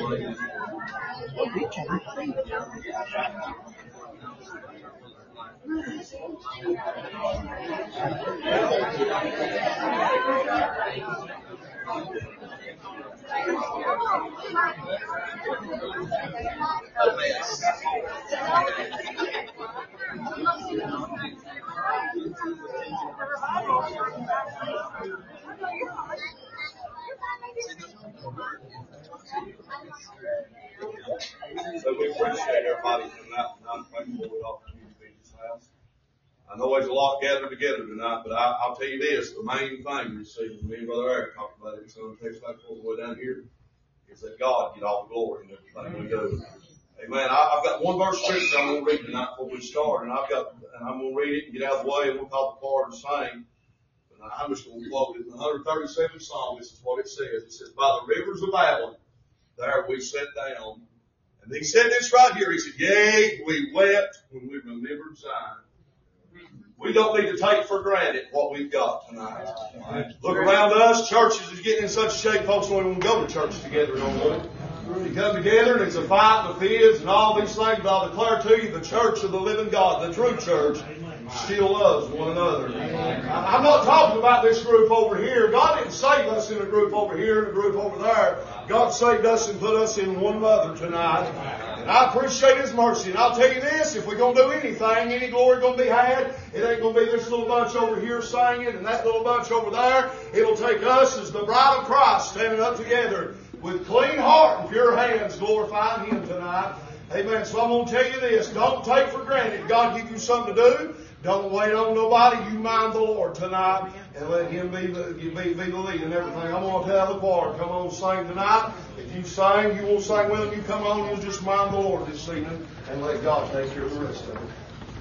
So we appreciate everybody coming out tonight. Thankful we all come to Jesus' house. I know there's a lot gathered together tonight, but I'll tell you this, the main thing you see, me and Brother Eric talked about it, so it takes back all the way down here, is that God get all the glory in everything we do. Amen. I've got one verse of scripture I'm going to read tonight before we start, and I'm going to read it and get out of the way, and we'll call the choir to sing. But I'm just going to quote it. In the 137th Psalm, this is what it says. It says, by the rivers of Babylon, there we sat down. And he said this right here. He said, yea, we wept when we remembered Zion. We don't need to take for granted what we've got tonight. Look around us. Churches is getting in such shape, folks don't even go to church together no more. You come together and it's a fight and a fizz and all these things, but I'll declare to you the church of the living God, the true church, still loves one another. I'm not talking about this group over here. God didn't save us in a group over here and a group over there. God saved us and put us in one mother tonight. And I appreciate His mercy. And I'll tell you this, if we're going to do anything, any glory going to be had, it ain't going to be this little bunch over here singing and that little bunch over there. It'll take us as the bride of Christ standing up together with clean heart and pure hands glorifying Him tonight. Amen. So I'm going to tell you this. Don't take for granted God give you something to do. Don't wait on nobody. You mind the Lord tonight and let Him be the lead in everything. I'm going to tell the choir, come on sing tonight. If you sing, you won't sing with them. You come on, you'll just mind the Lord this evening and let God take care of the rest of it.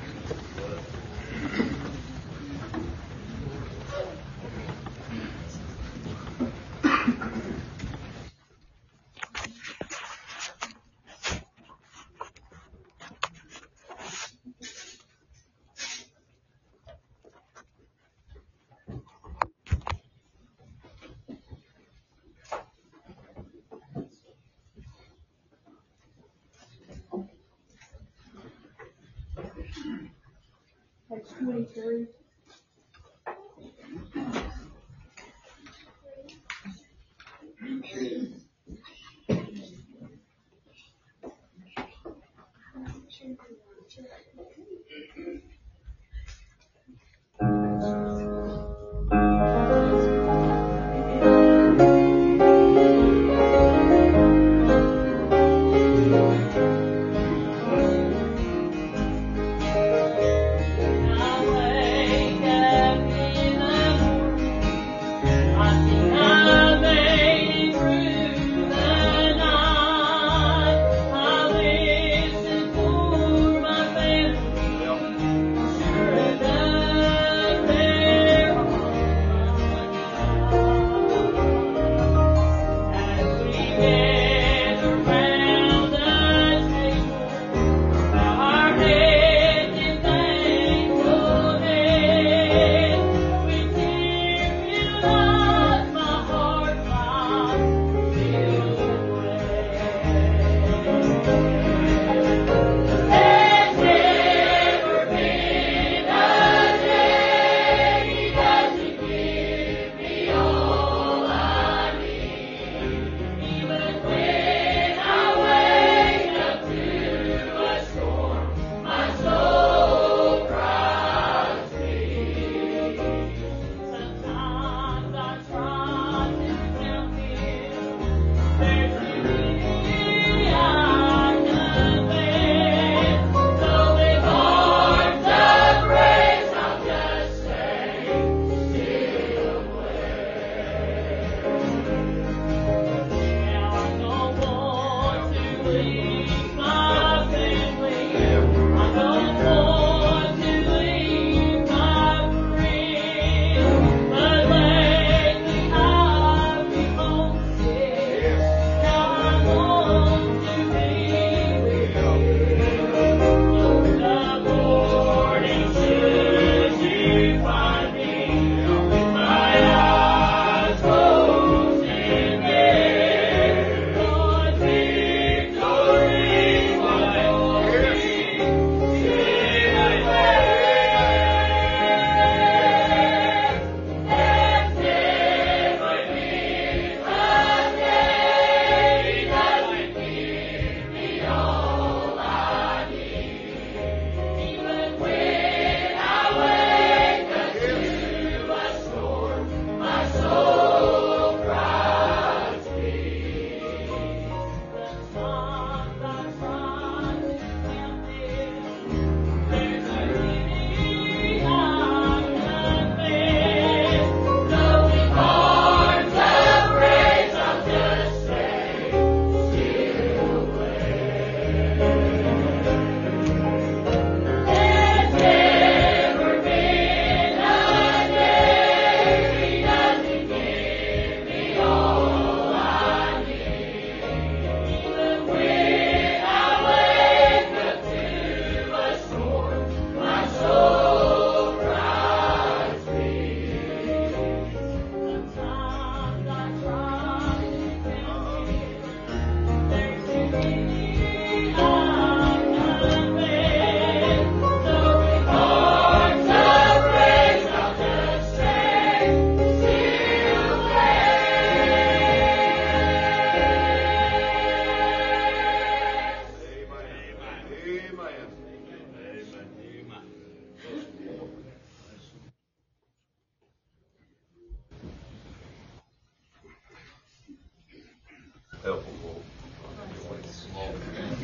Page 22.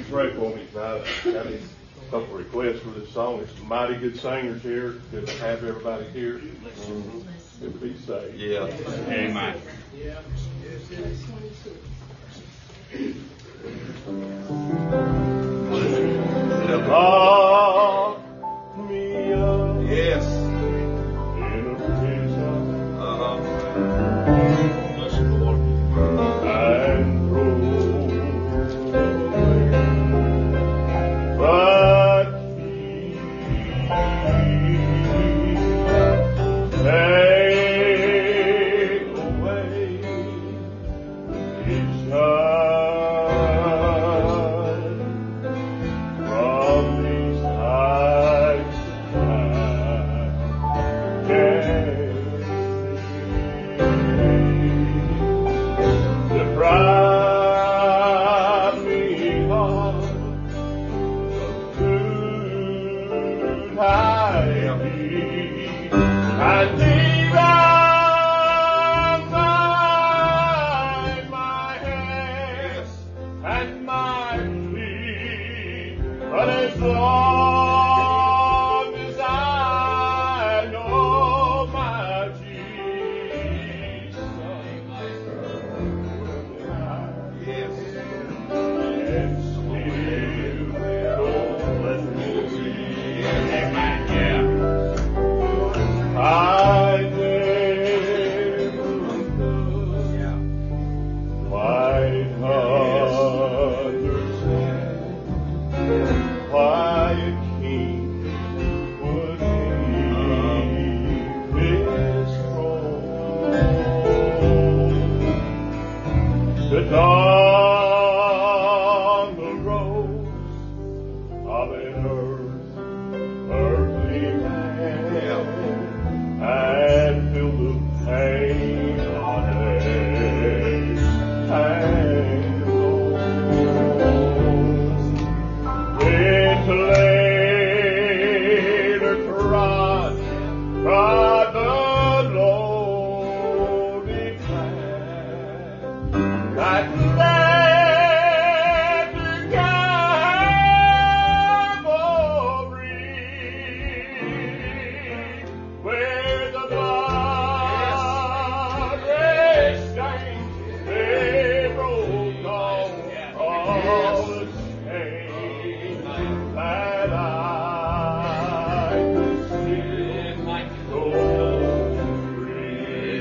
pray for me tonight? I got a couple of requests for this song. It's some mighty good singers here. Good to have everybody here. Good to be saved. Yeah. Amen. Lock me up Yes. in a prison Bless the Lord. and throw but take away his son from these heights I deprive me of food I need. I leave outside my hands and my feet, but as long as I know my Jesus, Yes. and still don't let me I never quite understand why a king would leave his throne to don the robes of an earthly man and feel the pain on earth and alone. It's later trod the lonely path that led to Calvary, where the blood-red stains they broke all the chains that I could still go free.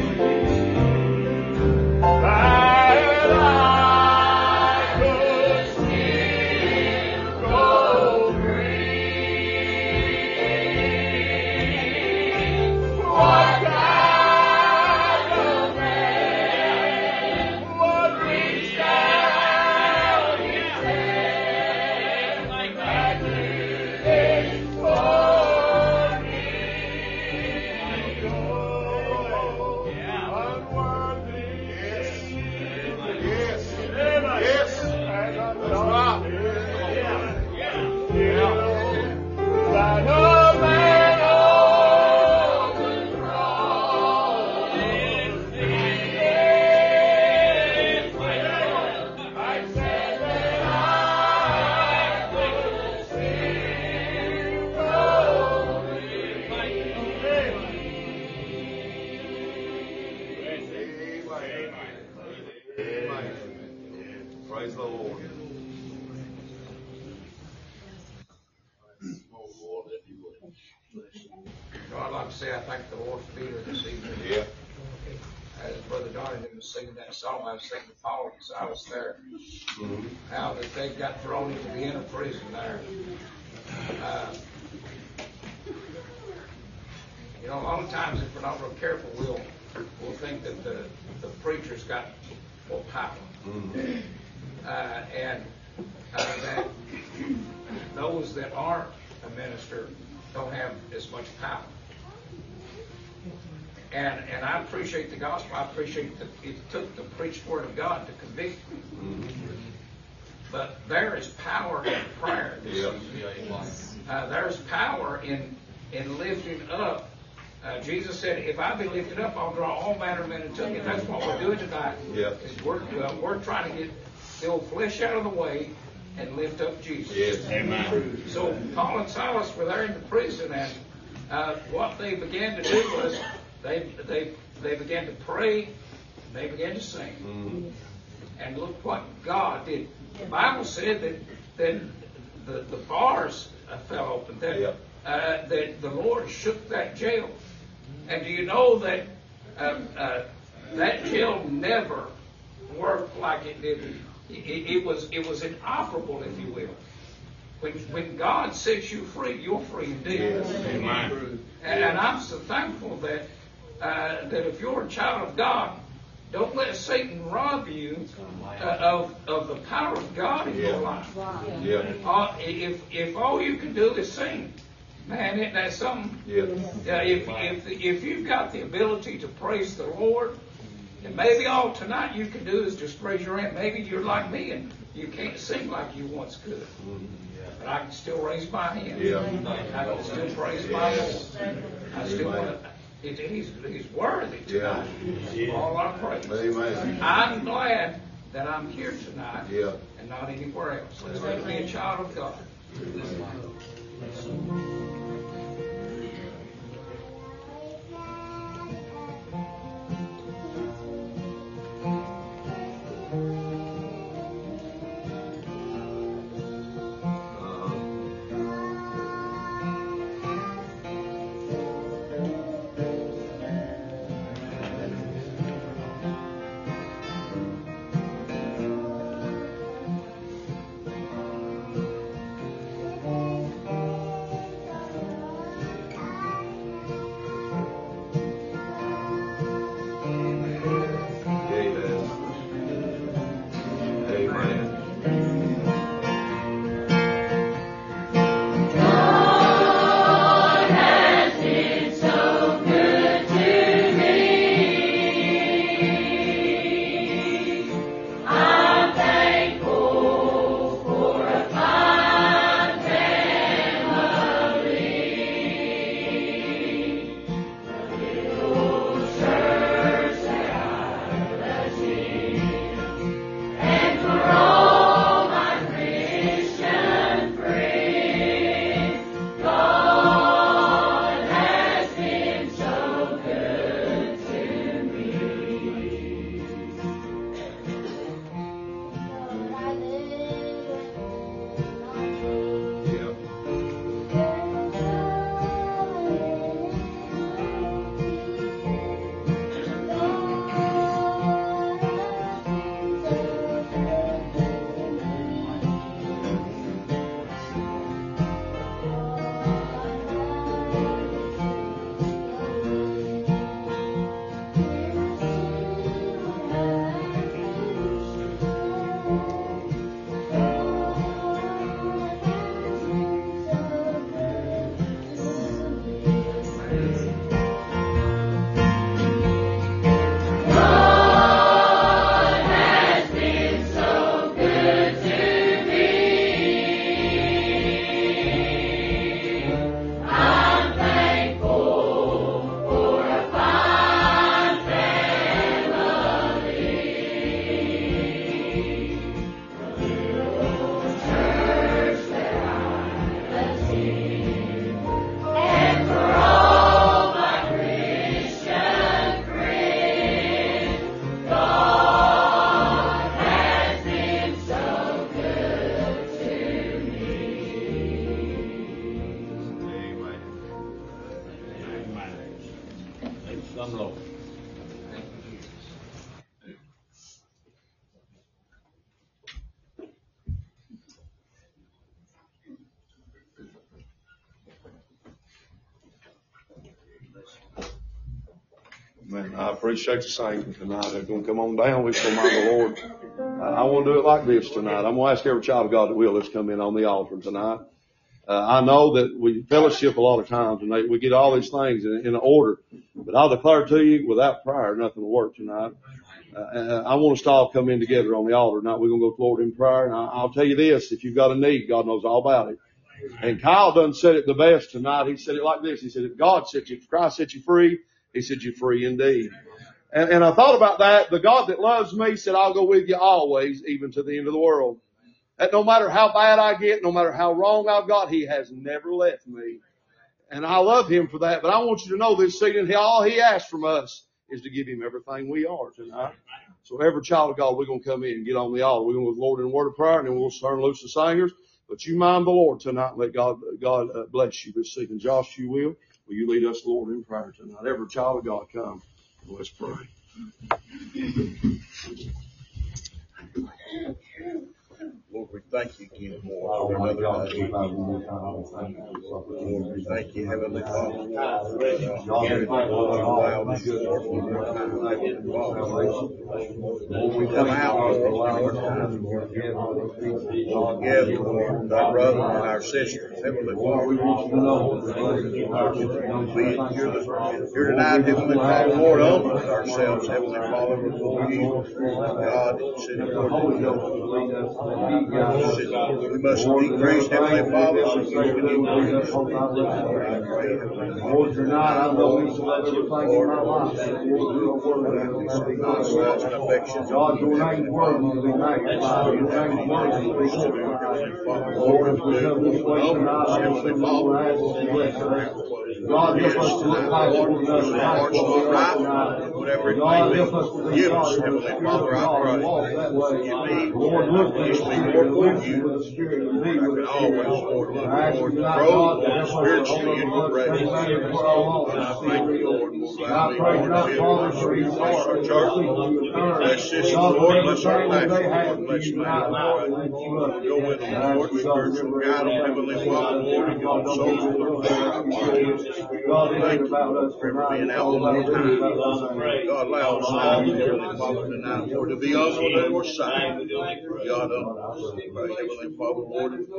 That I could still go free. What kind of man would reach down his hand and give it for me? Oh, unworthy. Yes. Yes. And unworthy. That a man on the cross I said that I could still go Amen. Praise the Lord. Well, I'd like to say I thank the Lord for being with us this evening. Yeah. As Brother Donnie was singing that song, I was thinking of Paul and Silas there. How that they got thrown into the inner prison there. You know, a lot of times if we're not real careful, we'll think that the preacher's got more power. And that those that aren't a minister don't have as much power. And I appreciate the gospel. I appreciate that it took the preached word of God to convict me. But there is power in prayer. There's power in lifting up. Jesus said, if I be lifted up, I'll draw all manner of men unto me. And that's what we're doing tonight. Yeah. Is we're trying to get the old flesh out of the way and lift up Jesus. Yes. Amen. So Paul and Silas were there in the prison, and what they began to do was they began to pray, and they began to sing. Mm-hmm. And look what God did. The Bible said that the bars fell open, that the Lord shook that jail. And do you know that that jail never worked like it did? It was inoperable, if you will. When God sets you free, you're free indeed. Amen. And I'm so thankful that if you're a child of God, don't let Satan rob you of the power of God in your life. Yeah. If all you can do is sing, man, isn't that something? Yeah. If you've got the ability to praise the Lord, and maybe all tonight you can do is just raise your hand. Maybe you're like me and you can't sing like you once could. But I can still raise my hand. Yeah. I can still praise my Lord. I still want to. He's worthy tonight. All our praise. Amen. I'm glad that I'm here tonight Yeah. and not anywhere else. Let's let me be a child of God. Man, I appreciate the singing tonight. They're going to come on down. We're going to mind the Lord. I want to do it like this tonight. I'm going to ask every child of God that will, let's come in on the altar tonight. I know that we fellowship a lot of times and we get all these things in order, but I'll declare to you without prayer, nothing will work tonight. I want us to all come in together on the altar tonight. We're going to go forward in prayer, and I'll tell you this, if you've got a need, God knows all about it. And Kyle done said it the best tonight. He said it like this. He said, if Christ set you free, He set you free indeed. And I thought about that. The God that loves me said, I'll go with you always, even to the end of the world. that no matter how bad I get, no matter how wrong I've got, He has never left me. And I love Him for that. But I want you to know this evening, all He asks from us is to give Him everything we are tonight. So every child of God, we're going to come in and get on the altar. We're going to go to the Lord in a word of prayer, and then we'll turn loose the singers. But you mind the Lord tonight and let God bless you this evening. Josh, you will you lead us, Lord, in prayer tonight? Every child of God, come. Let's pray. Lord, we thank you again for another night. Lord, we thank you, Heavenly Father, for allowing us to work one more time, Heavenly Father. Lord, we come out, Lord, one more time, Lord, together, Lord, with our brothers and our sisters, Heavenly Father. Here tonight, Heavenly Father, Lord, humble ourselves, Heavenly Father, before you, God, and sit we must decrease, Heavenly Father, so you can increase. Lord, Lord, tonight I know we should let everything in my life. God, your name's worthy to be magnified. Your name's worthy to be glorified. Lord, as we come this way tonight, I just want to ask you to bless us. God, help us to look past one another. Whatever it God, may help us to be give us, Heavenly Father, I pray. Lord, look at the Spirit and live with the Spirit and be with the Spirit. I ask you tonight, God, to help us spiritually in your presence. And I thank you, Lord, for allowing me, Lord, to be able to bless our church. Bless this, Lord, bless our pastor, Lord, bless me, Lord. Go with them, Lord, spiritual guide them, Heavenly Father, Lord, and give them souls for their God, thank you for being out one more time. God, allow us now, Heavenly Father, tonight, Lord, to be humble in your sight. God, Heavenly Father, Lord, thank you.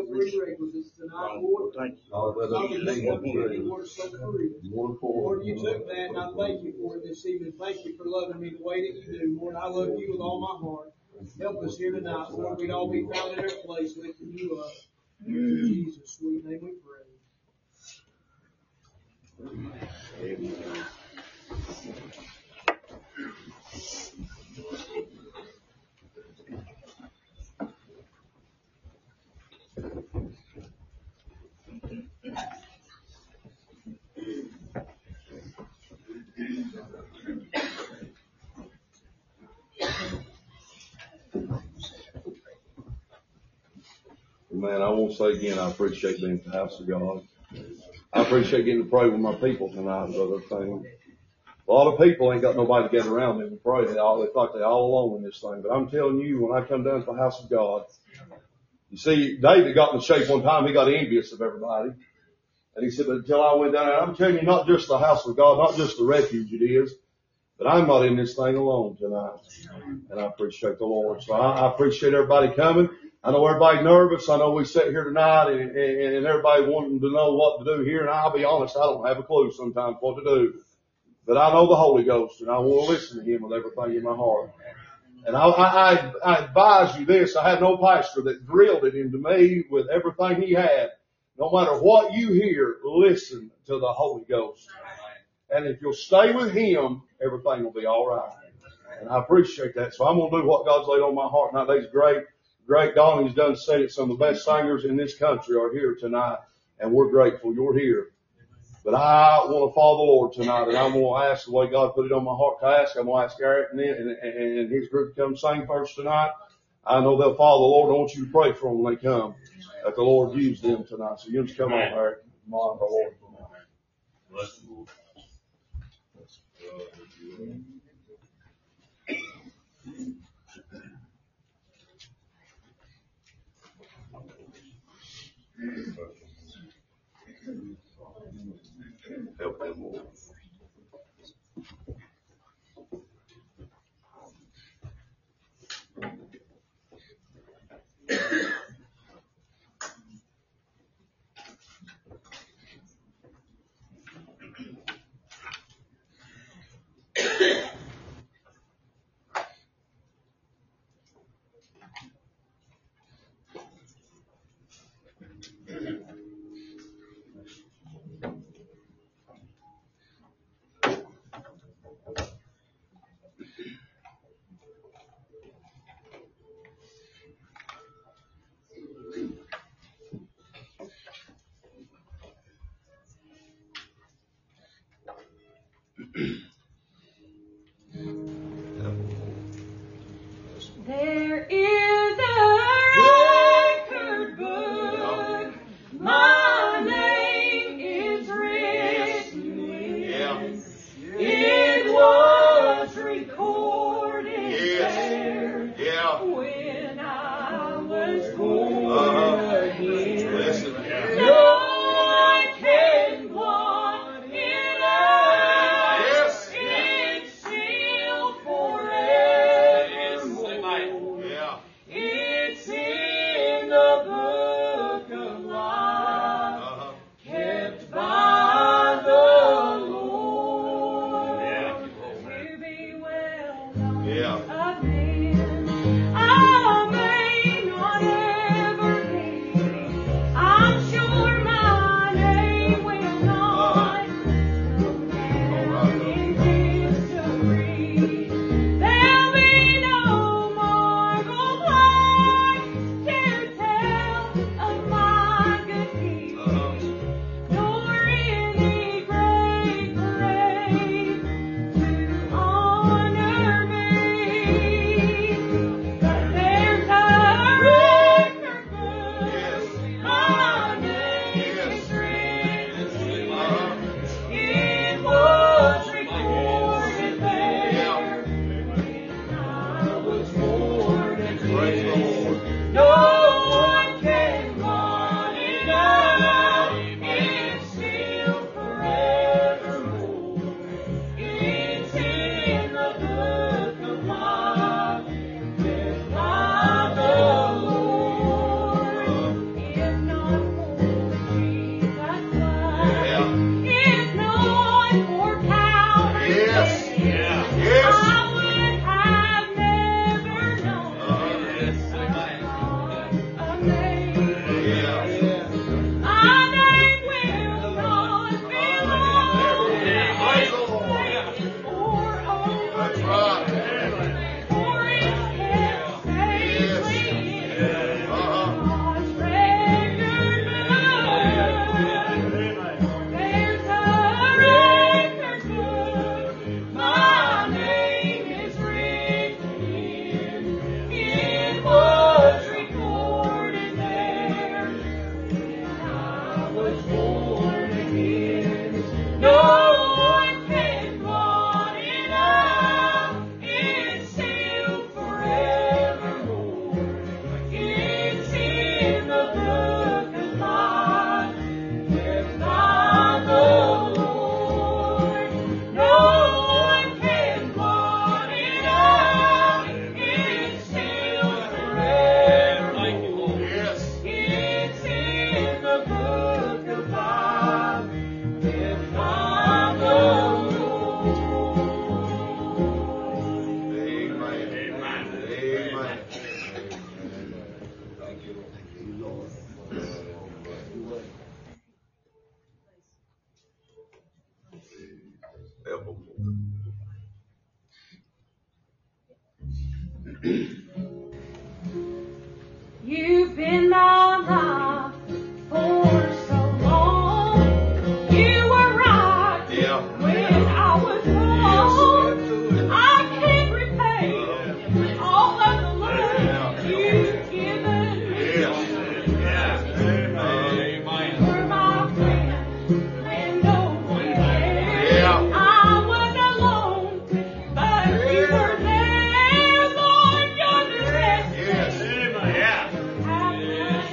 Lord, you took that, and I thank you for it this evening. Thank you for loving me the way that you do. Lord, I love you with all my heart. Help us here tonight, Lord. We'd all be found in our place lifting you up. In Jesus' sweet name we pray. Amen. Man, I won't say again, I appreciate being at the house of God. I appreciate getting to pray with my people tonight and other things. A lot of people ain't got nobody to get around them and pray. They think they're all alone in this thing. But I'm telling you, when I come down to the house of God, you see, David got in shape one time. He got envious of everybody. And he said, but until I went down there, I'm telling you, not just the house of God, not just the refuge it is, but I'm not in this thing alone tonight. And I appreciate the Lord. So I appreciate everybody coming. I know everybody's nervous. I know we sit here tonight and everybody wanting to know what to do here. And I'll be honest, I don't have a clue sometimes what to do. But I know the Holy Ghost, and I want to listen to Him with everything in my heart. And I advise you this. I had no pastor that drilled it into me with everything he had. No matter what you hear, listen to the Holy Ghost. And if you'll stay with Him, everything will be all right. And I appreciate that. So I'm going to do what God's laid on my heart. Nowadays, great Donnie's done said it. Some of the best singers in this country are here tonight, and we're grateful you're here. But I want to follow the Lord tonight, and I'm going to ask the way God put it on my heart to ask. I'm going to ask Eric and his group to come sing first tonight. I know they'll follow the Lord. I want you to pray for them when they come, that the Lord use them tonight. So you just come on, Eric. Come on, the Lord. Bless the Lord. Help them, Lord. Listen. No one can blot it out. Yes. It's sealed forevermore. Yeah. It's in the book of life, Uh-huh. kept by the Lord. To be well known Yeah. of men, I may not ever be. I'm sure my name will not go down in history. There'll be no marble plaque to tell of my good deeds, nor any great parade to honor me. But there's a record book, my name is written in. It was recorded there when I was born Praise the again. Lord. No one can blot it out. It's sealed forevermore. It's in the book of life, kept by the Lord. If not for Jesus' blood, if not for Calvary's Yes. death, Yes. I would have never known a name. Yeah. My name will not be Praise the Lord. or That's right. for it's kept safely in God's record book. There's a record book, my name is written in. It was recorded there when I was born again. No one can blot it out. It's sealed forevermore. It's in the book of life, kept by the Lord. No one can blot it out. It's sealed forevermore. Yes. It's in the book of life, kept by the Lord. Amen. Amen. Amen. Help 'em. You've been my life for so long. You were right Yeah. when I was wrong. I can't repay all of the love you've given me. Yes. You're my friend when no one cared. Yeah. I was alone, but you were there. Lord, you're the best Yes. thing I've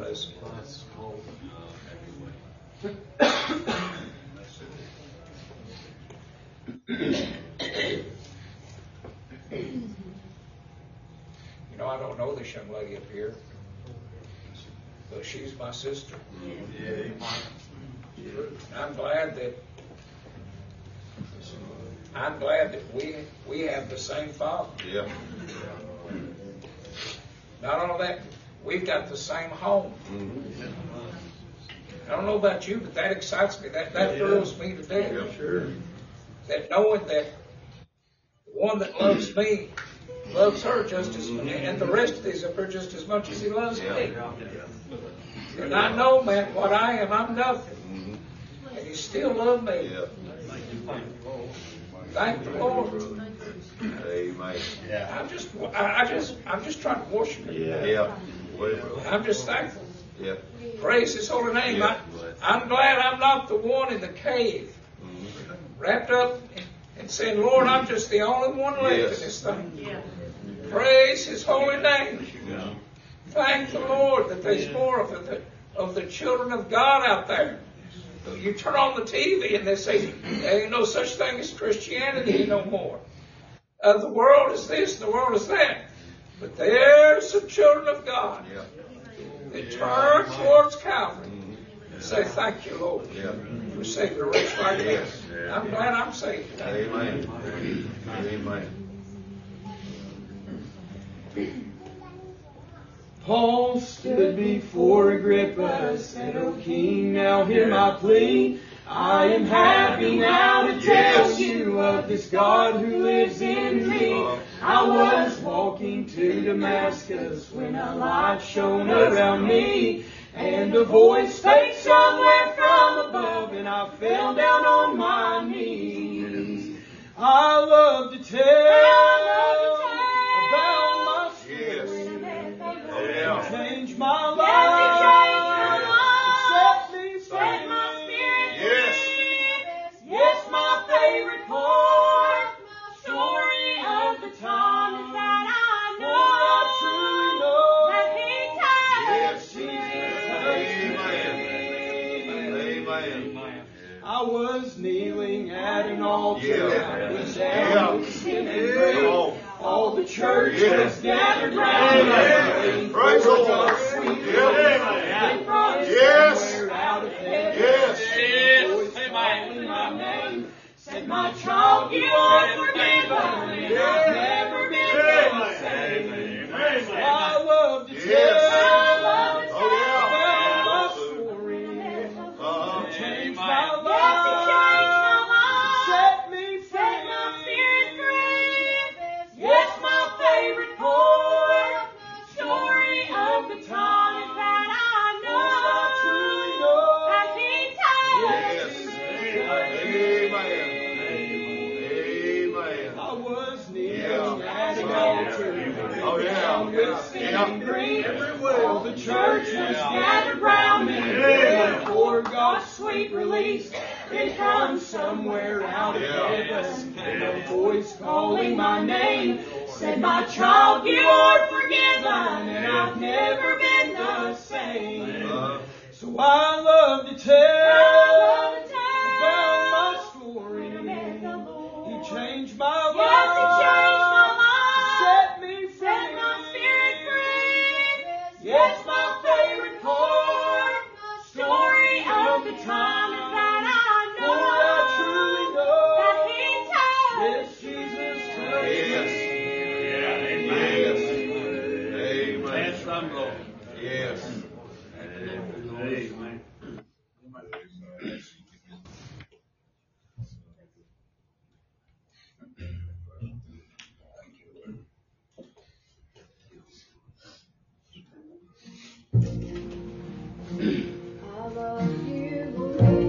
bless him. You know, I don't know this young lady up here, but she's my sister. I'm glad that we have the same father. Yeah. Not only that, we've got the same home. I don't know about you, but that excites me. That thrills me to death. Yeah, sure. That knowing that the one that loves me loves her just as much, and the rest of these up here just as much as he loves me. And I know, man, what I am, I'm nothing. And he still loves me. Yeah. Thank the Lord. Amen. I'm just trying to worship him. Yeah. I'm just thankful. Yeah. Praise his holy name. Yeah. I'm glad I'm not the one in the cave, wrapped up and saying, Lord, I'm just the only one left in this thing. Praise his holy name. Thank the Lord that there's more of the children of God out there. You turn on the TV and they say, there ain't no such thing as Christianity no more. The world is this, the world is that. But there's some children of God that turn towards Calvary and say, thank you, Lord, for saving a wretch like that. I'm glad I'm saved. Amen. Amen. Paul stood before Agrippa, said, O king, now hear my plea. I am happy now to tell you of this God who lives in me. I was walking to Damascus when a light shone around me, and a voice spake somewhere from above, and I fell down on my knees. I love to tell about my story. Yeah. Change my life. Set me free. Yes. Yes, my favorite part. Story of the time that I know that He touched me. Amen. I was kneeling at an altar. Yeah. I was down with sin and grief. Oh. All the church Yeah. was gathered round. Amen. Praise the Lord. Yes. Somewhere out of heaven. Yes. Voice calling my name. Said, my child, you are forgiven. And I've never been the same. I love to tell about my story. Changed my life. Set me free. Yes, my favorite part. Story of the time that I know that He touched me. Amen. I was kneeling at an altar. Oh, yeah. Down with sin Yeah. and grief. All the church was gathered round me. For God's sweet release. It comes somewhere out of heaven. And a voice calling my name said, my child, you are forgiven. And I've never been the same. So I love to tell about my story. He changed my life. Set me free. Yes, my favorite part. Story of the time that I know that He touched. Yes, Jesus touched me. Yes. Amen. I love you.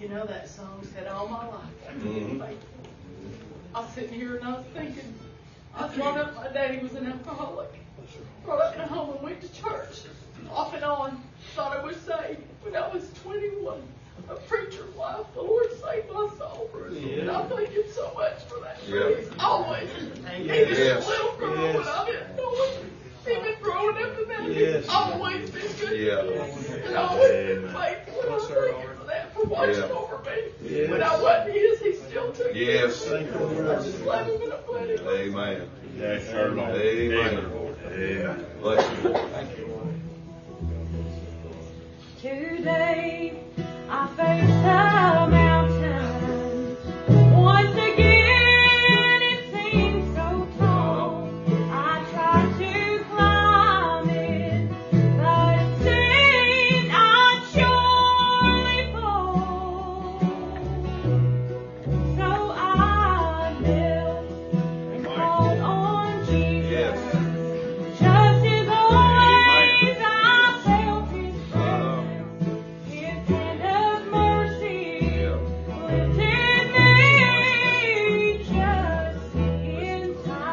You know, that song said all my life. I was sitting here and I was thinking, I was brought up, my daddy was an alcoholic. Brought up in a home and went to church. Off and on, thought I was saved. When I was 21, a preacher's wife, the Lord saved my soul. And I thank Him so much for that. He's always, even as a little girl when I didn't know Him, even growing up in that, He's always been good to me. And always been faithful. And I thank Him for that, for watching over me. When I wasn't His, He still took me. I just love Him and I'm glad He loves me. Amen. Yes, sir, Lord. Amen. Amen. Bless you, Lord. Thank you, Lord. Today I face a mountain. Once again it seems so tall. I try to climb it, but it seems I'd surely fall. So I knelt and called on Jesus. Just as always I felt His presence, His hand of mercy lifted me just in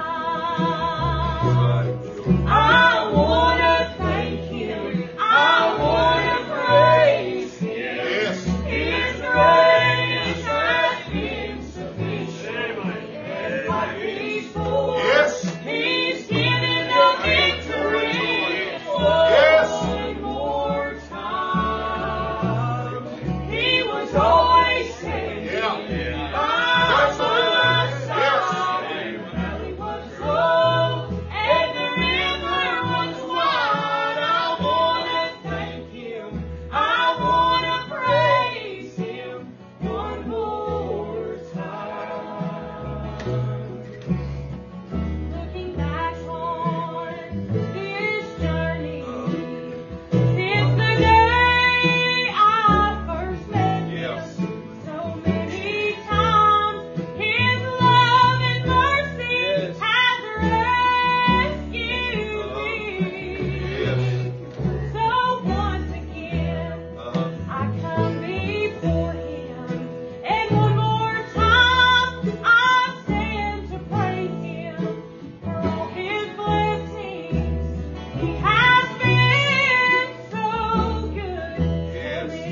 time. I wanna thank Him, I wanna praise Him. His grace has been sufficient, and like before, He's given the victory one more time. He was always standing by my side. The valley was low and the river was wide. I wanna thank Him, I wanna praise Him one more time. Looking back on this journey, since the day I first met Him, so many times His love and mercy has rescued me. So once again, I come before Him, and one more time I stand to praise Him for all His blessings. He has been so good to me.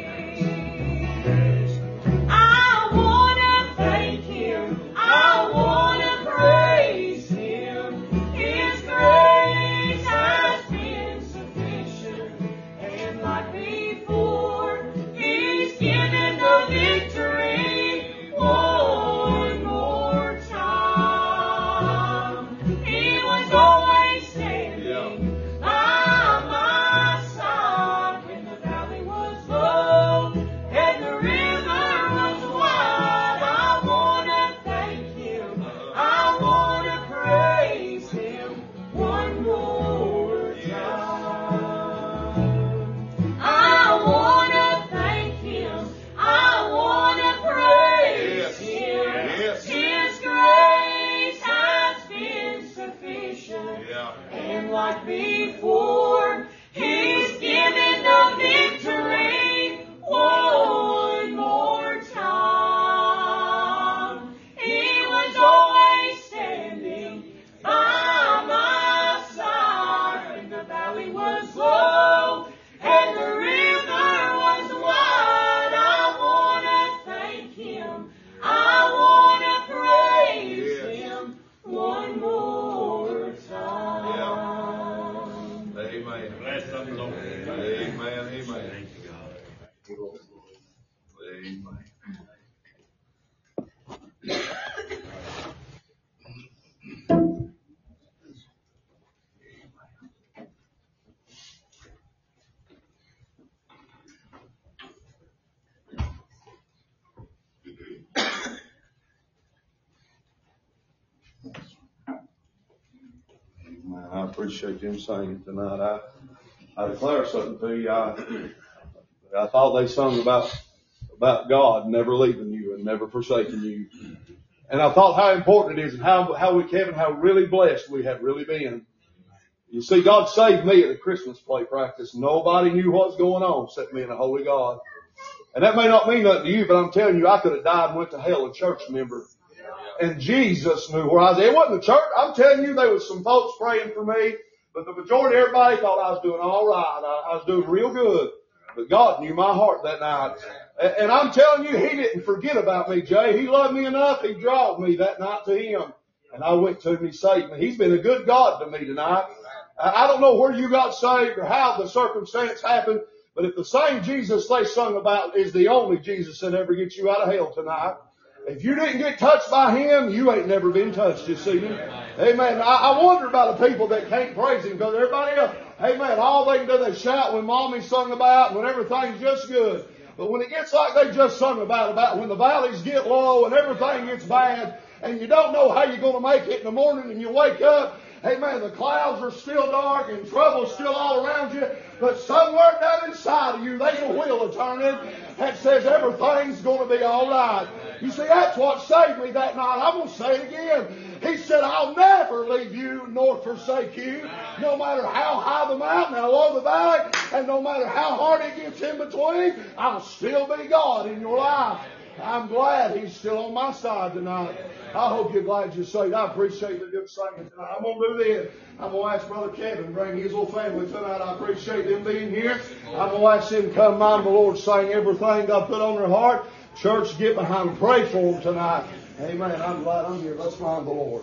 I wanna thank Him, I wanna praise Him. His grace has been sufficient, and like before, He's given the victory one more time. He was always standing by my side when the valley was low and the river was wide. I wanna thank Him, I wanna praise Him one more time. I wanna thank Him, I wanna praise Him. His grace has been sufficient, and like before, He's given the victory one more time. He was always standing by my side when the valley was low and the river was wide. I wanna thank Him, I wanna praise Him one more time. Amen. Bless the Lord. Amen. Amen. Thank you, God. Amen. Man, I appreciate them singing tonight. I declare something to you. I thought they sung about God never leaving you and never forsaking you. And I thought how important it is and how we, Kevin, how really blessed we have really been. You see, God saved me at the Christmas play practice. Nobody knew what was going on except me and the Holy God. And that may not mean nothing to you, but I'm telling you, I could have died and went to hell a church member. And Jesus knew where I was. It wasn't the church. I'm telling you, there was some folks praying for me, but the majority of everybody thought I was doing all right. I was doing real good. But God knew my heart that night. And I'm telling you, He didn't forget about me, Jay. He loved me enough. He drawed me that night to Him. And I went to Him, He saved me. He's been a good God to me tonight. I don't know where you got saved or how the circumstance happened, but if the same Jesus they sung about is the only Jesus that ever gets you out of hell tonight, if you didn't get touched by Him, you ain't never been touched this evening. Amen. I wonder about the people that can't praise Him, because everybody else, amen, all they can do is shout when Mommy sung about and when everything's just good. But when it gets like they just sung about when the valleys get low and everything gets bad and you don't know how you're going to make it in the morning and you wake up, amen, the clouds are still dark and trouble's still all around you, but somewhere down inside of you there's a wheel turning that says everything's going to be all right. You see, that's what saved me that night. I'm going to say it again. He said, I'll never leave you nor forsake you, no matter how high the mountain, how low the valley, and no matter how hard it gets in between, I'll still be God in your life. I'm glad He's still on my side tonight. I hope you're glad you're saved. I appreciate the good singing tonight. I'm going to do this. I'm going to ask Brother Kevin to bring his little family tonight. I appreciate them being here. I'm going to ask them to come mind the Lord, sing everything God put on their heart. Church, get behind and pray for them tonight. Amen. I'm glad I'm here. Let's mind the Lord.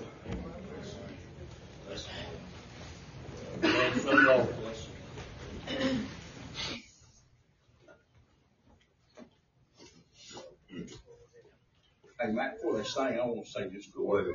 Hey, Matt, before they sing, I want to say just a word.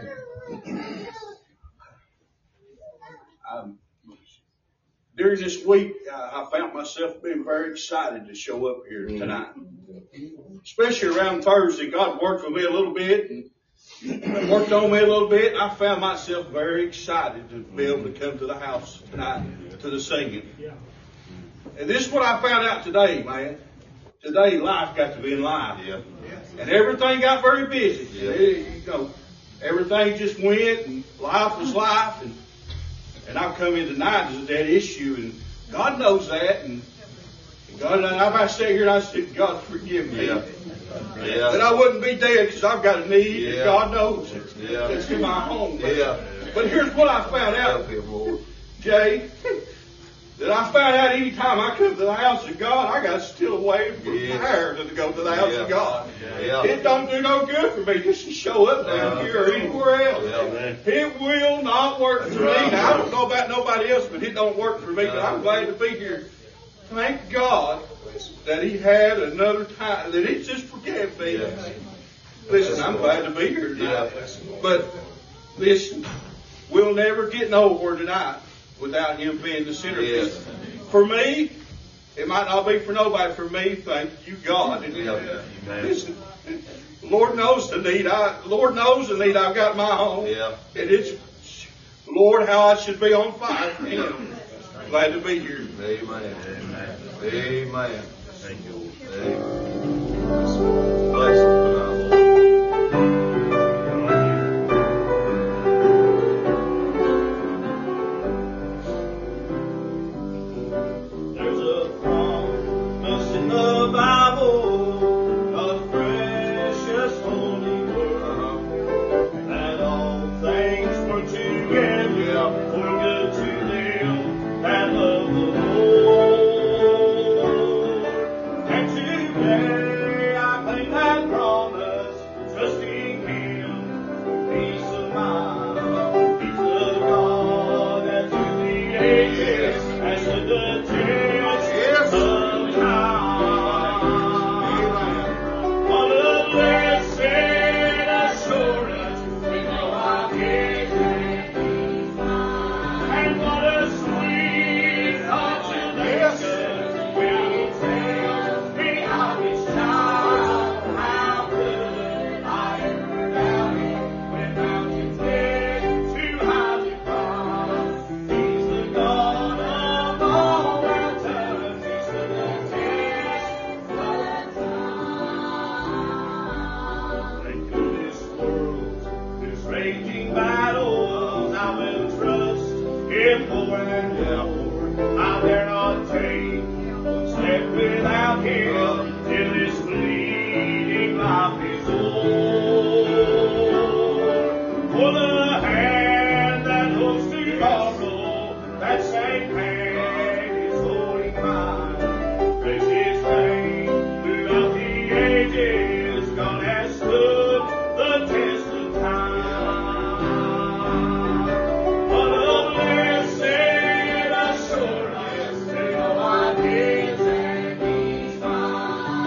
During this week, I found myself being very excited to show up here tonight. Especially around Thursday, God worked with me a little bit and worked on me a little bit. And I found myself very excited to be able to come to the house tonight to the singing. And this is what I found out today, man. Today, life got to be in life. Yeah. And everything got very busy. Yeah. Everything just went, and life was life. And I've come in tonight as a dead issue, and God knows that. And God, I've sat here and I said, God, forgive me. Yeah. Yeah. That I wouldn't be dead because I've got a need, and God knows it. Yeah. It's in my home. But here's what I found out, Jay. That I found out any time I come to the house of God, I got to steal away from prayer to go to the house of God. It don't do no good for me just to show up down here or anywhere else. It will not work for me. Now, I don't know about nobody else, but it don't work for me. But I'm glad to be here. Thank God that He had another time, that He just forgave me. Listen, I'm glad to be here tonight. But listen, we'll never get nowhere tonight without Him being the centerpiece. For me, it might not be for nobody. For me, thank you, God. And, listen, Lord knows the need. Lord knows the need I've got in my home. And it's, Lord, how I should be on fire for Him. Glad to be here. Amen. Amen. Amen. Thank you. Amen. Bless you. Today I claim that till this fleeting life is o'er. For the hand that holds tomorrow, that same hand is holding mine. Precious thing, throughout the ages, God has stood the test of time. What a blessed assurance to know I'm His and He's mine.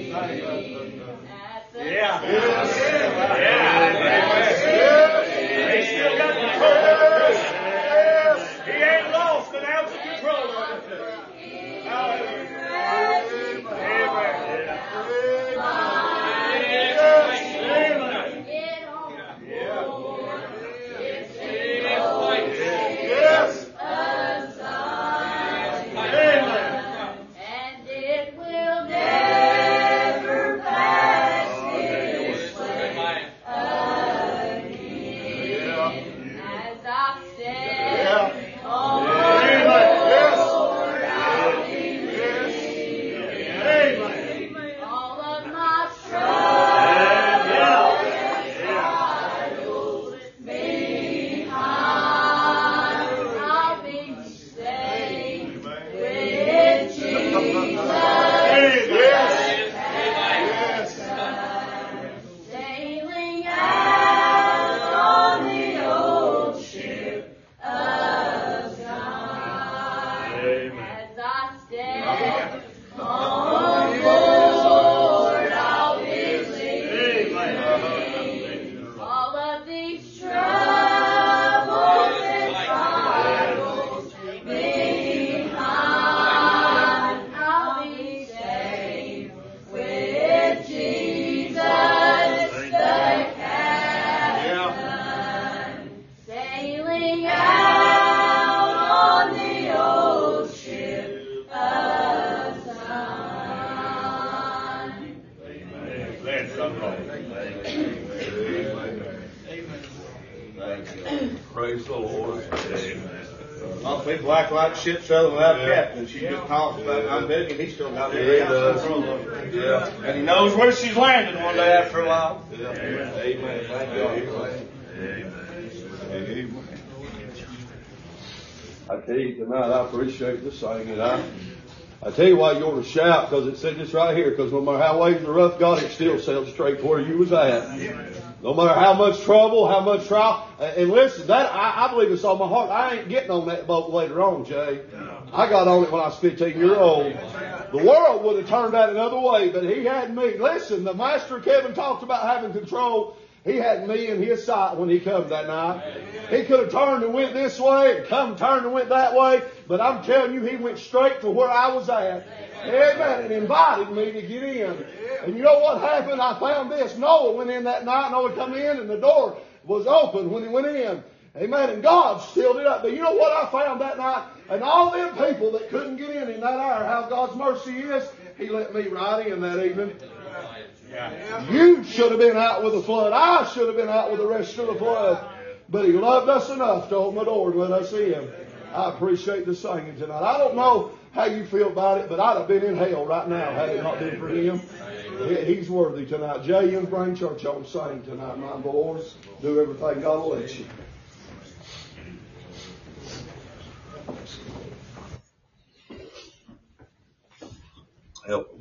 Yeah. He still got control of it. He ain't lost an ounce of control of it. Hallelujah. Praise the Lord. Some people act like ship sailing without a captain. She just talks about it. I'm betting he's still got every ounce of control of it. Yeah. And he knows where she's landing one day after a while. Yeah. Amen. Thank God. Amen. I tell you tonight, I appreciate the singing. I tell you why you ought to shout, because it said this right here, because no matter how waves are rough, God is still set straight where you was at. No matter how much trouble, how much trial. And listen, that I believe it's on my heart. I ain't getting on that boat later on, Jay. I got on it when I was 15-year-old. The world would have turned out another way, but he had me. Listen, the Master Kevin talked about having control. He had me in his sight when he come that night. He could have turned and went this way and turned and went that way. But I'm telling you, he went straight to where I was at. Amen. And invited me to get in. And you know what happened? I found this. Noah went in that night. Noah come in and the door was open when he went in. Amen. And God sealed it up. But you know what I found that night? And all them people that couldn't get in that hour, how God's mercy is, He let me right in that evening. You should have been out with the flood. I should have been out with the rest of the flood. But He loved us enough to open the door and let us in. I appreciate the singing tonight. I don't know how you feel about it, but I'd have been in hell right now had it not been for Him. He's worthy tonight. Jay, you and Brain Church on sing tonight, my boys. Do everything God will let you. Help.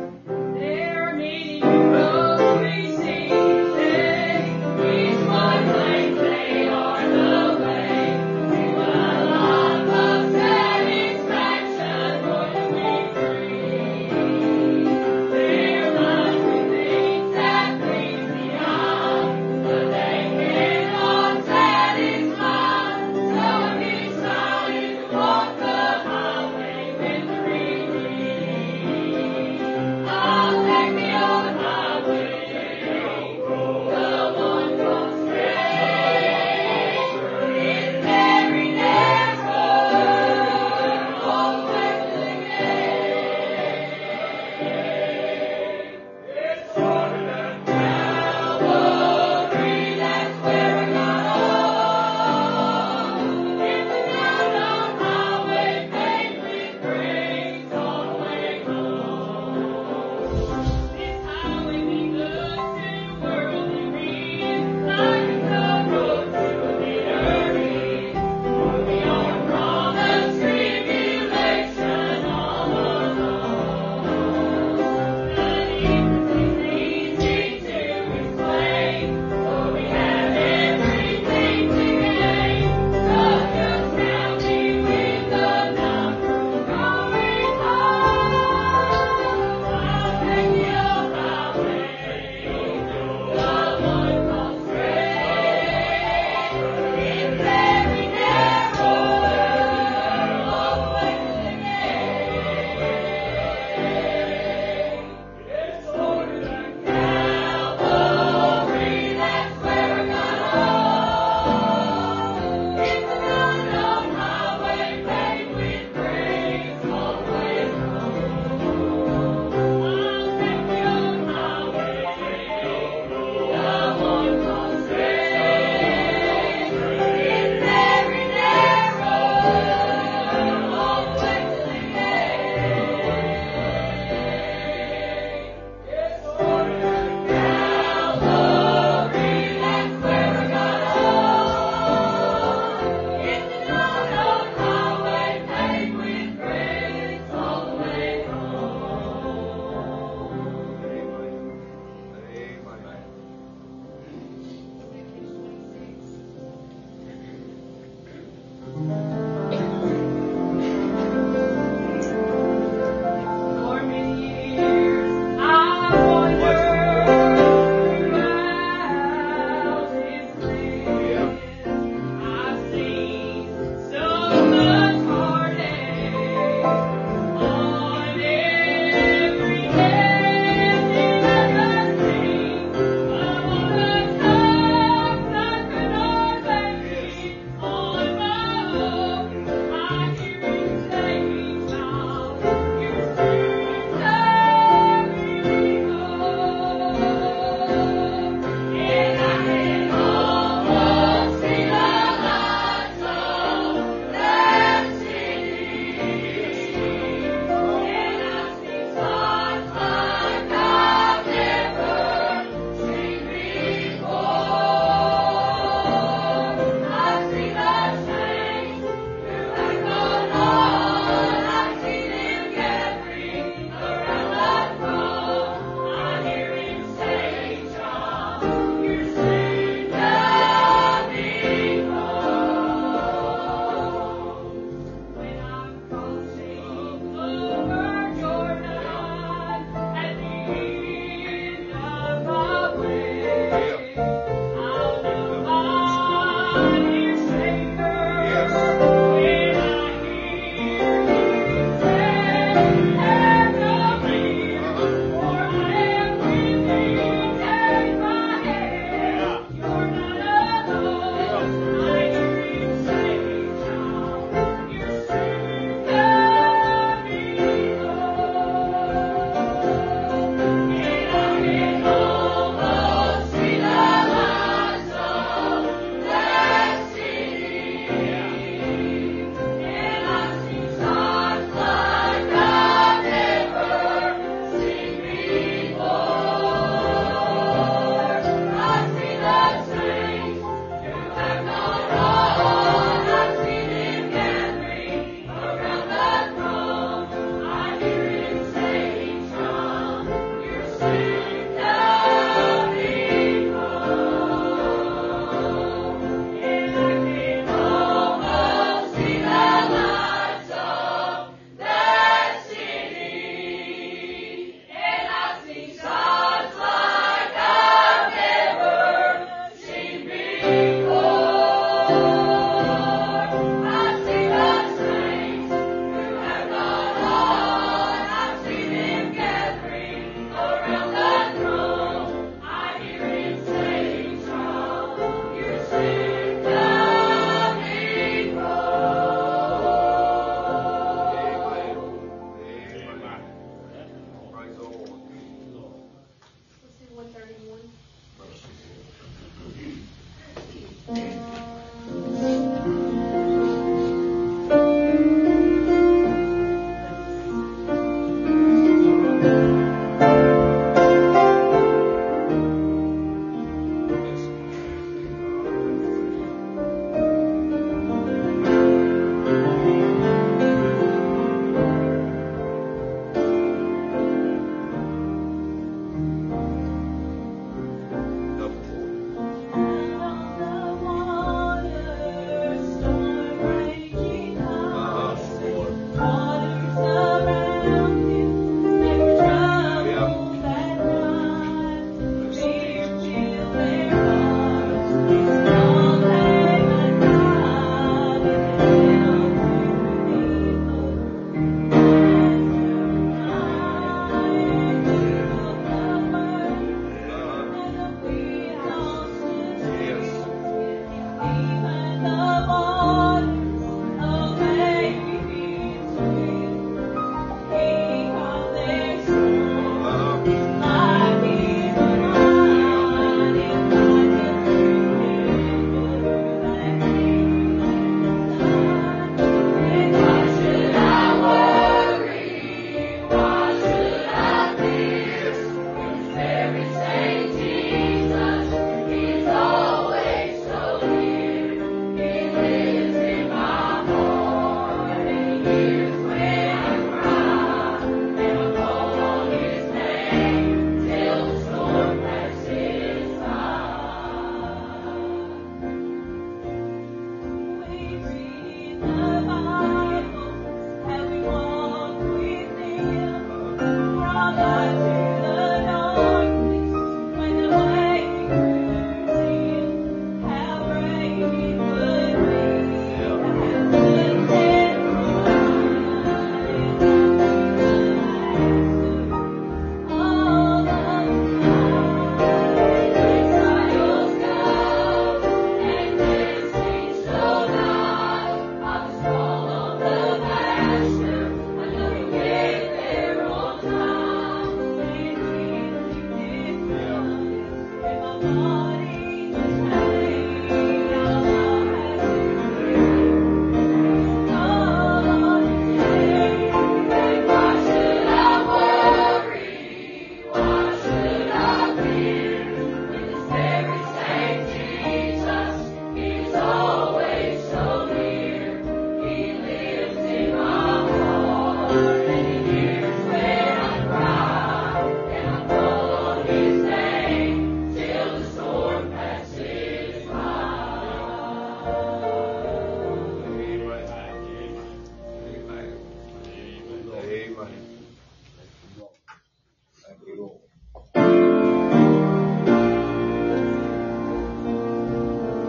There are many roads we see, each one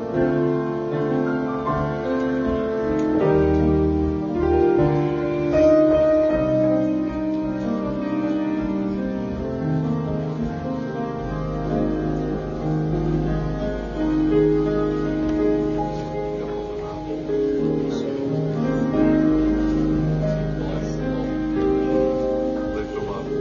Lift them up.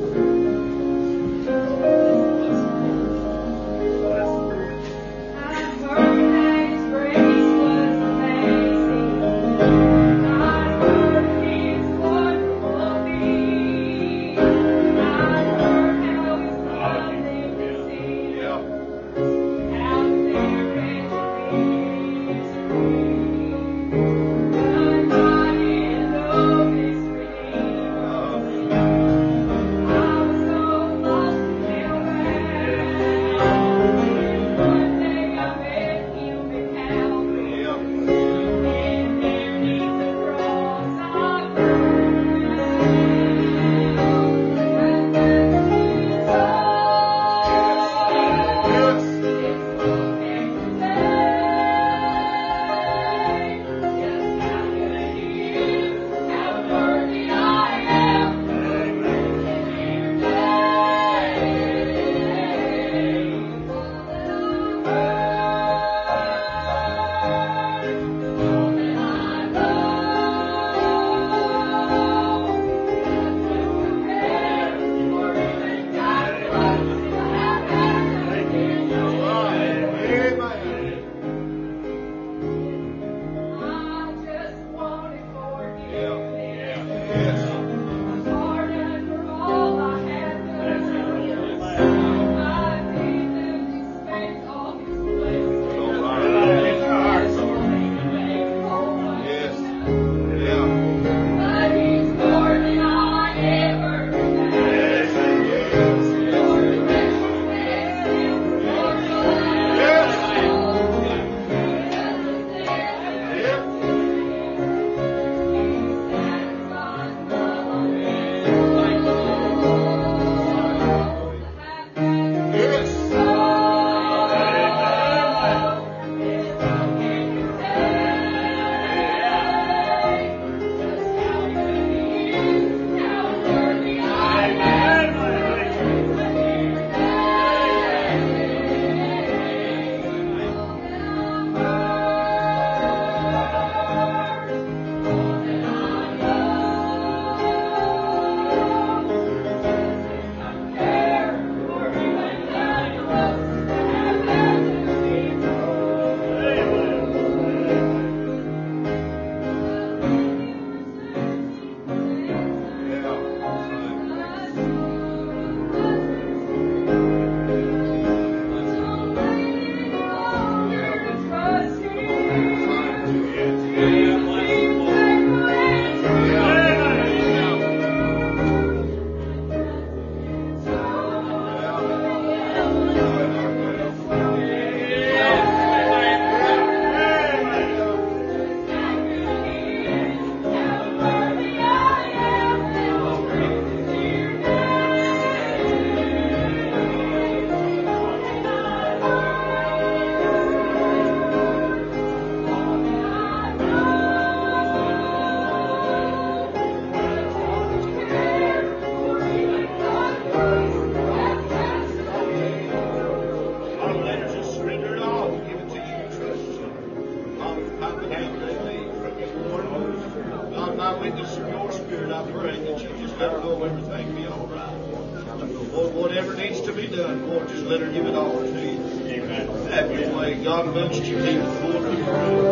Whatever needs to be done, Lord, just let her give it all to you. Amen. Have your way. God bless you. Keep the Lord in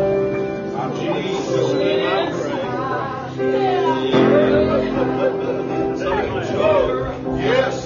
prayer. In Jesus' name I pray. Yes.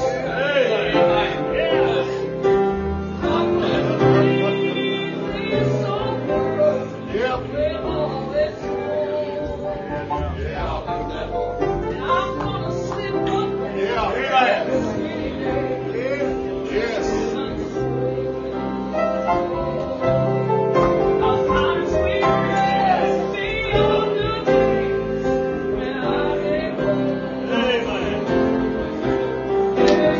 Yeah.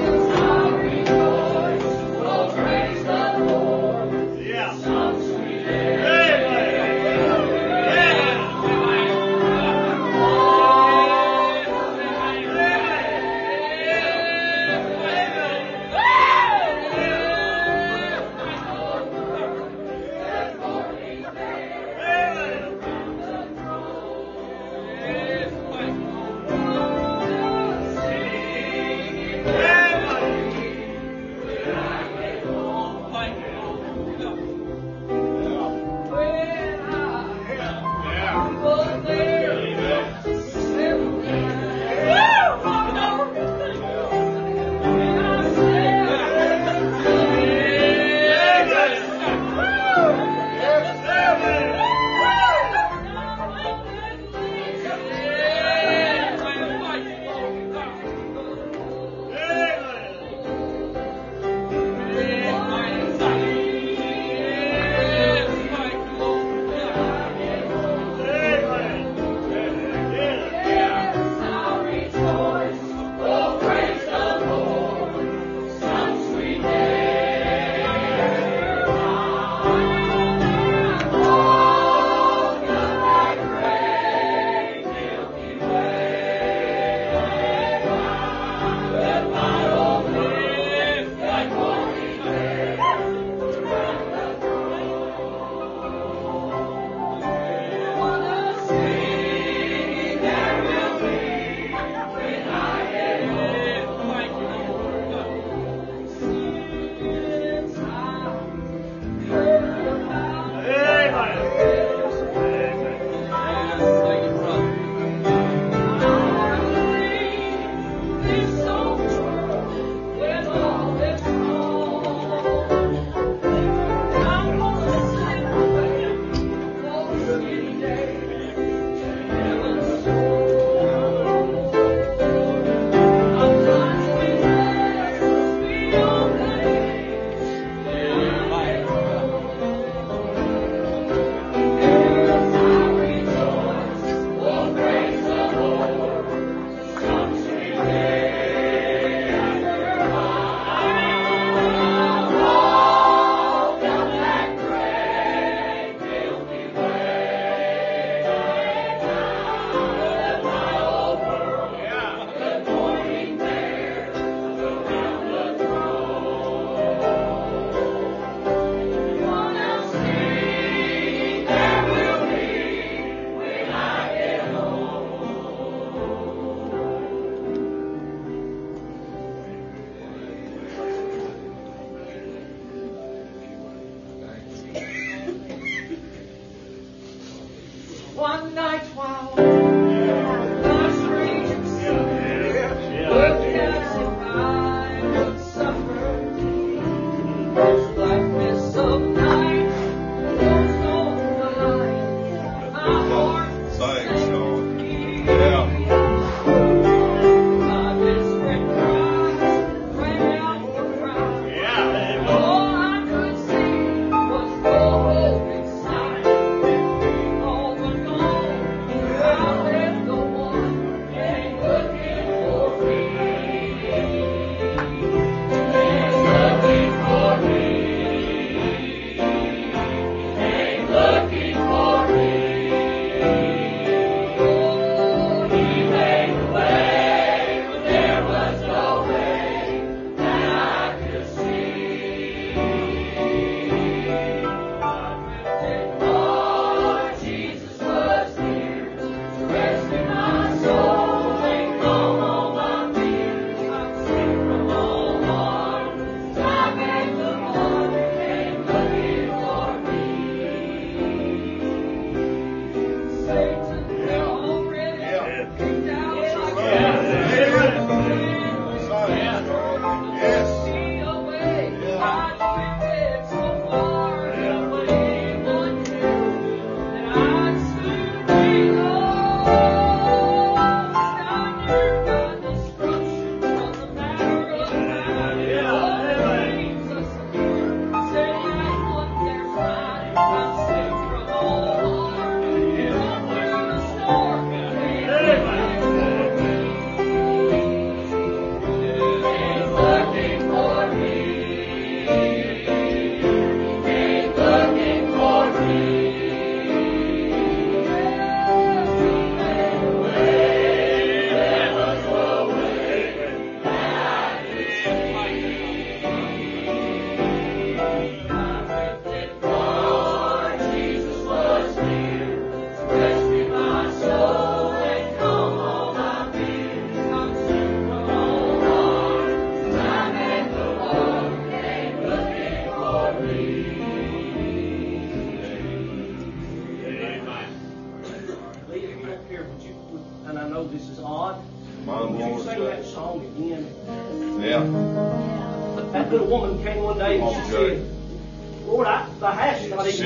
and I know this is odd. My Would you Lord, sing that song again? Yeah. That little woman came one day and she said, Lord, the hat's not even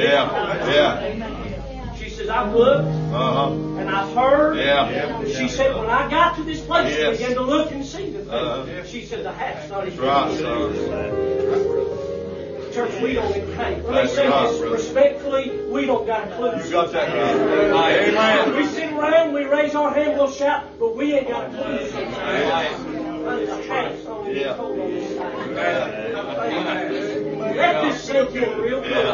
She says, I've looked and I've heard. She said, when I got to this place, I began to look and see the thing. She said, the hat's not even Church, we don't hey, let me say this respectfully, we don't got a clue. You got that. Amen. We sit around, we raise our hand, we'll shout, but we ain't got a clue sometimes. There's a hat's on this cold on this side. Let this sink in real good.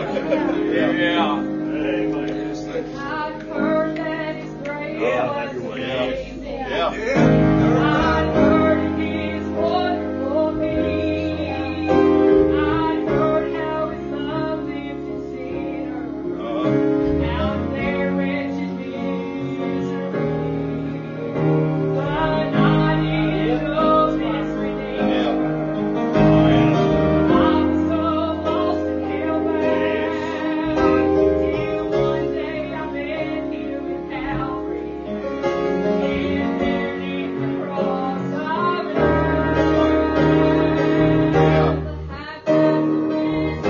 I've heard that His grace was amazing. I've heard His wonderful peace. I've heard how His love lifted sinners out their wretched misery. But I didn't know this Redeemer. I was so lost and hell-bound till one day I met Him in Calvary. And beneath the cross I learned I found the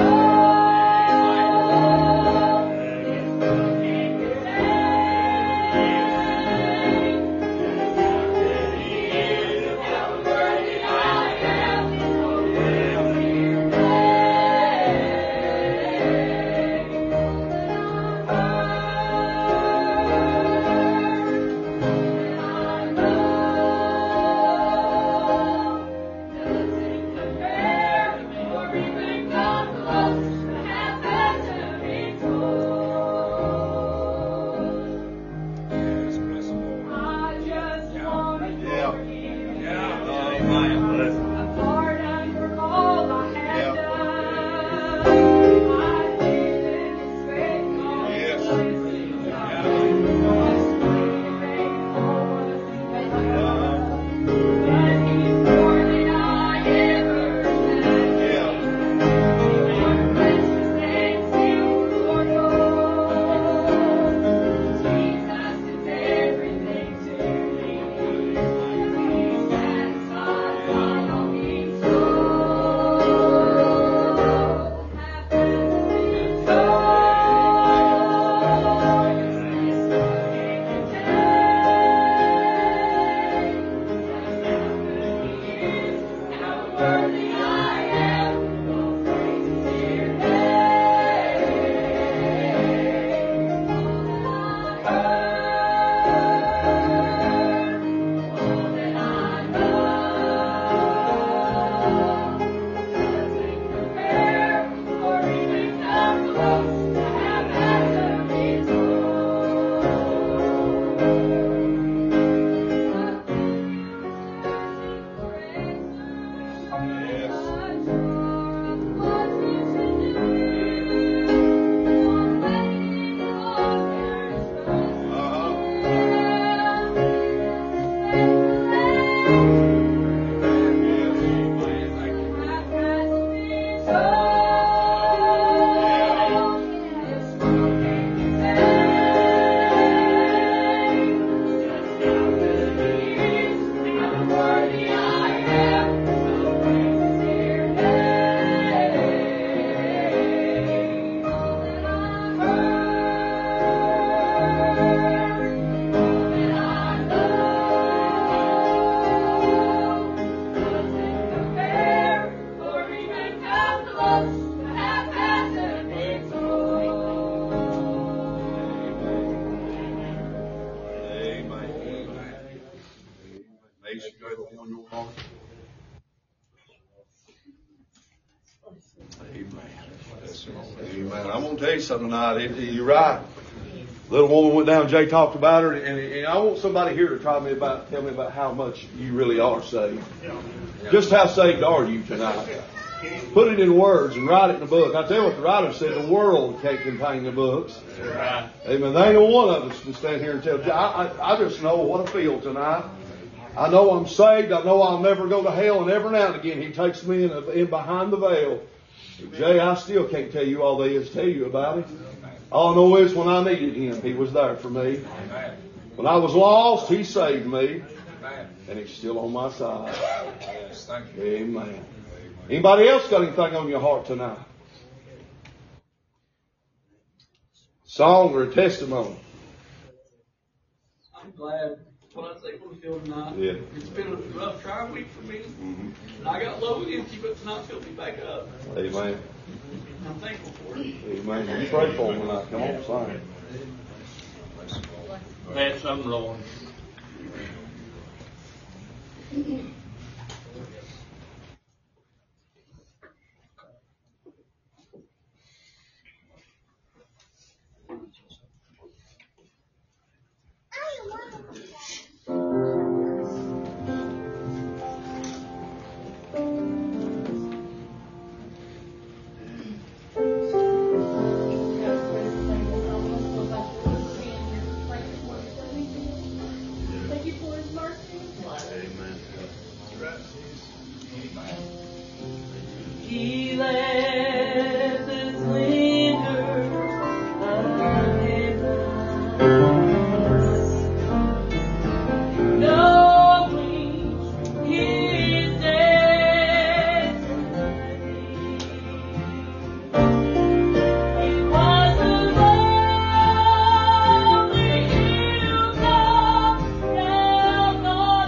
Amen. I'm going to tell you something tonight. You're right. Little woman went down. Jay talked about her, and I want somebody here to tell me about how much you really are saved. Just how saved are you tonight? Put it in words and write it in a book. I tell you what the writer said: the world can't contain the books. Amen. There ain't no one of us can stand here and tell. I just know what I feel tonight. I know I'm saved. I know I'll never go to hell, and every now and again He takes me in behind the veil. Jay, I still can't tell you all there is to tell you about Him. All I know is when I needed Him, He was there for me. When I was lost, He saved me. And He's still on my side. Amen. Anybody else got anything on your heart tonight? Song or a testimony? I'm glad when I was able to feel tonight. Yeah. It's been a rough, trying week for me. And I got low and empty, but tonight filled me back up. Amen. I'm thankful for it. Amen. You pray for them tonight. Come on, sing. That's something, Lord. Thank you for His mercy. He left the splendor of heaven, knowing His destiny. It was a lonely hilltop down on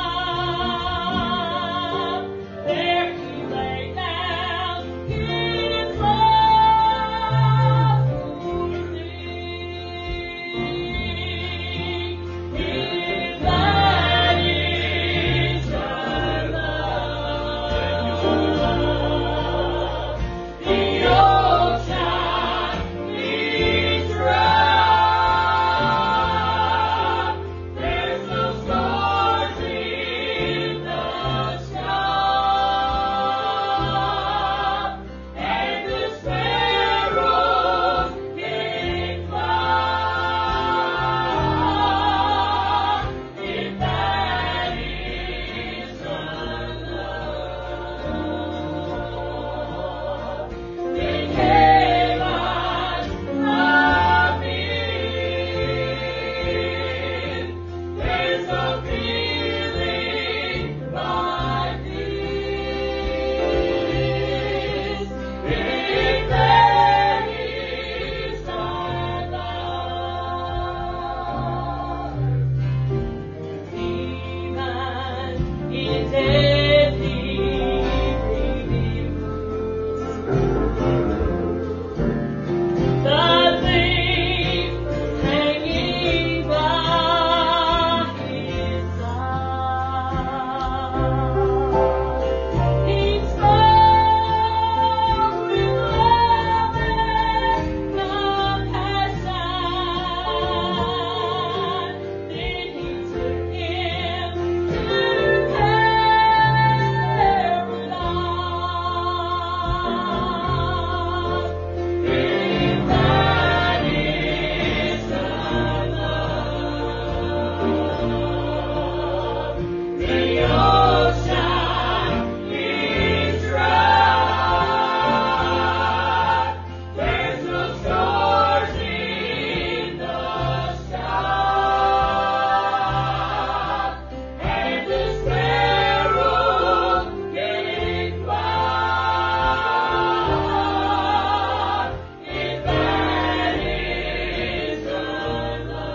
high. There He lay down His life for me. If that is our love, the ocean is dry. There's no stars in the sky, and the sparrows can fly. If that is our love, then heaven I've been. There's no feeling like this. If that is our love, even in deadly the things hanging by His side, He spoke with love and compassion. Then He took him to paradise. If that is our love, the ocean is dry. There's no stars in the sky, and the sparrow can fly. If that is our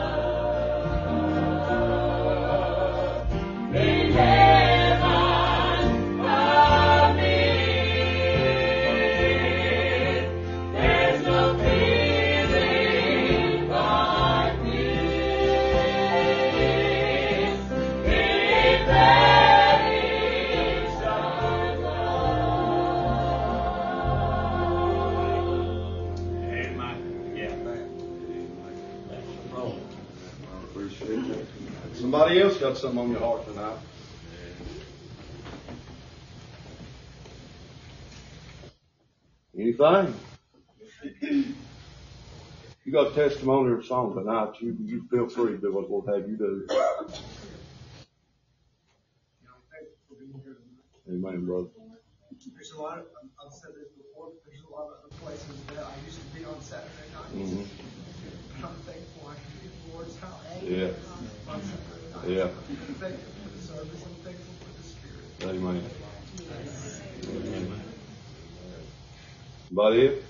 love, then heaven I've been. There's no feeling like this. If that is our love. Amen. Yeah. Appreciate that. Somebody else got something on your heart tonight? Anything? You got a testimony or song tonight, you feel free to do what we'll have you do. Amen, brother. There's a lot of, I've said this before, but there's a lot of other places that I used to be on Saturday nights. Mhm. And I'm thankful I can be in the Lord's house. Yeah. Yeah. Amen. Amen. About it?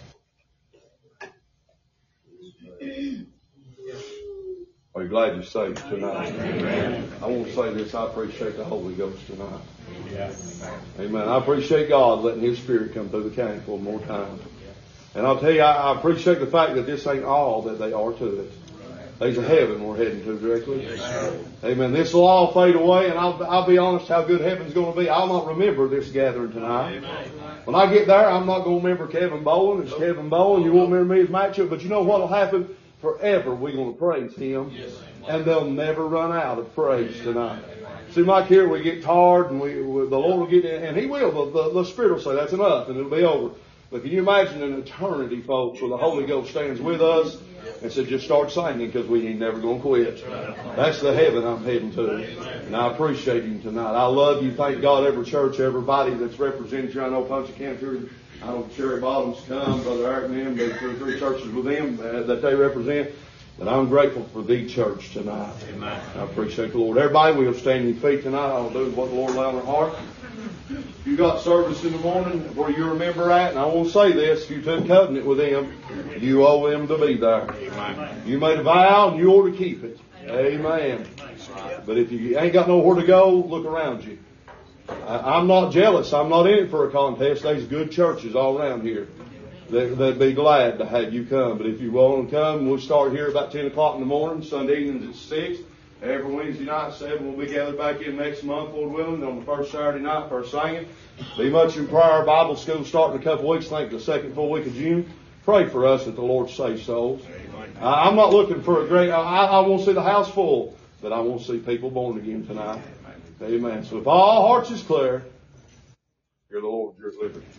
Are you glad you're saved tonight? Amen. I want to say this. I appreciate the Holy Ghost tonight. Amen. I appreciate God letting His Spirit come through the county one more time. And I'll tell you, I appreciate the fact that this ain't all that they are to it. There's a heaven we're heading to directly. Amen. This will all fade away, and I'll be honest how good heaven's going to be. I'll not remember this gathering tonight. When I get there, I'm not going to remember Kevin Bowen as Kevin Bowen. You won't remember me as Matchup, but you know what will happen? Forever we're going to praise Him, and they'll never run out of praise tonight. Seems like here we get tired, and the Lord will get in, and He will. The Spirit will say that's enough, and it'll be over. But can you imagine an eternity, folks, where the Holy Ghost stands with us and said, just start singing because we ain't never going to quit. That's the heaven I'm heading to. And I appreciate Him tonight. I love you. Thank God every church, everybody that's represented here. I know Punch County, I know Cherry Bottoms come, Brother Eric and them, there's 2 or 3 churches with them that they represent. But I'm grateful for the church tonight. Amen. I appreciate the Lord. Everybody, we'll stand on your feet tonight. I'll do what the Lord lay on our heart. If you got service in the morning where you remember at, and I won't say this, if you took covenant with them, you owe them to be there. Amen. You made a vow and you ought to keep it. Amen. But if you ain't got nowhere to go, look around you. I'm not jealous. I'm not in it for a contest. There's good churches all around here. They'd be glad to have you come. But if you want to come, we'll start here about 10 o'clock in the morning. Sunday evenings at 6. Every Wednesday night at 7, we'll be gathered back in next month, Lord willing, on the first Saturday night for singing. Be much in prayer. Bible school starting in a couple of weeks, I think the second full week of June. Pray for us that the Lord save souls. I'm not looking for a great, I won't see the house full, but I won't see people born again tonight. Amen. So if all hearts is clear, you're the Lord, you're at liberty.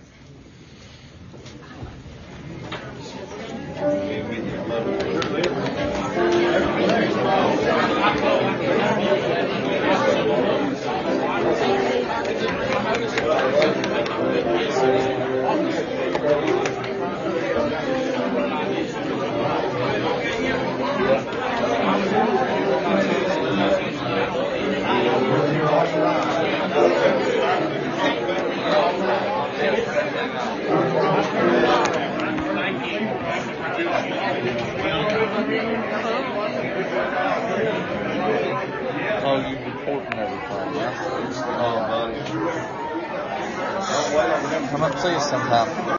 Oh, you're reporting everything, yeah? Oh, buddy. Come up and see us sometime.